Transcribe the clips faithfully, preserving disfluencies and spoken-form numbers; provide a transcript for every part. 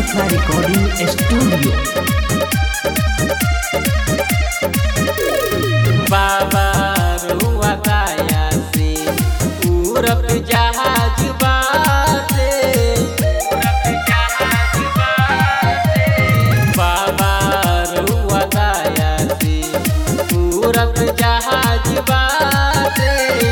Kamakhya recording studio. बाबा रुआ दाया से पूरब जहाज बाटे, बाबा रुआ दाया से पूरब जहाज बाटे,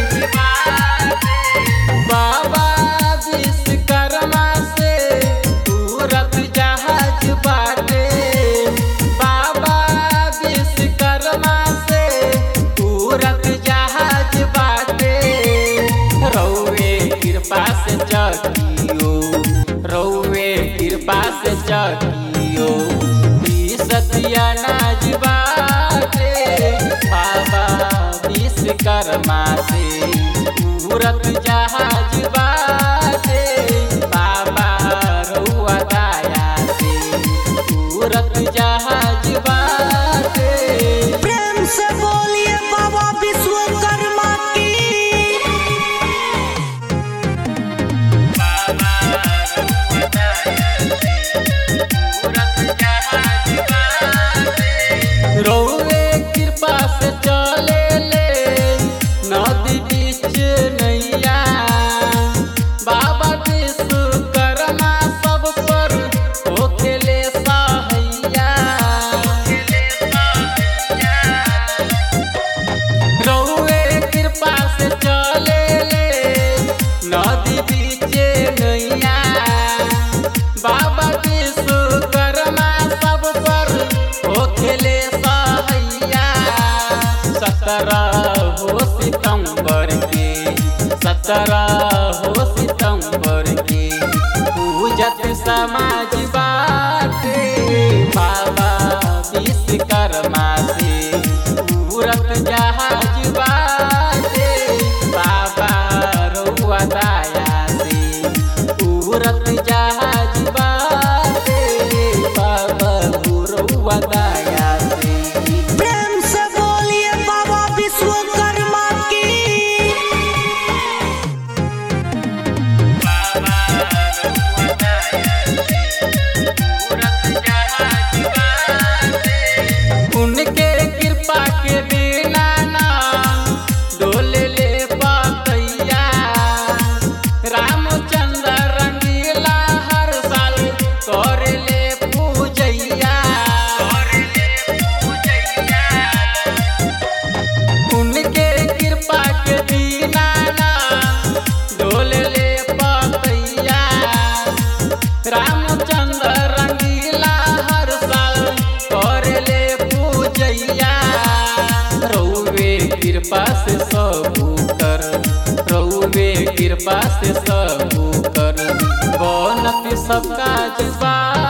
बाबा विश्वकर्मा से पूरब जहाज बाटे, बाबा विश्वकर्मा से पूरब जहाज बाटे। रौवे कृपा से चकियो, रौवे कृपा से चकियो सत्यानाज बाटे, बाबा विश्वकर्मा से पूरब जहाज बाटे, बाबा रुआ दाया से पूरब जहाज बाटे। प्रेम से बोलिए बाबा विश्वकर्मा की। बाबा रुआ दाया से पूरब जहाज बाटे। रौवे कृपा से चले ले नदी बीच नैया, बाबा विश्वकर्मा सब पर होखेले सहैया, रौवे कृपा से चले ले नदी बीच नैया, बाबा विश्वकर्मा सब पर होखेले सहैया। सत्रह हो सितंबर के, सत्रह हो सितंबर के पूजत समाज बाटे, बाबा विश्वकर्मा से पूरब जहाज बाटे, बाबा रुआ दाया से पूरब जहाज बाटे, बाबा रुआ दाया से। प्रेम से बोलिए बाबा विश्वकर्मा की। बाबा रुआ दाया से पूरब जहाज बाटे। उनके कृपा के बिना ना डोले ले पातैया, रामचंद्र रंगीला हर साल करे ले पूजैया, उनके कृपा के बिना ना डोले ले पातैया, रामचंद्र रंगीला हर साल करे ले पूजैया। रौवे कृपा से सबू कर, रौवे कृपा से सबू कर बनत सब काज बा।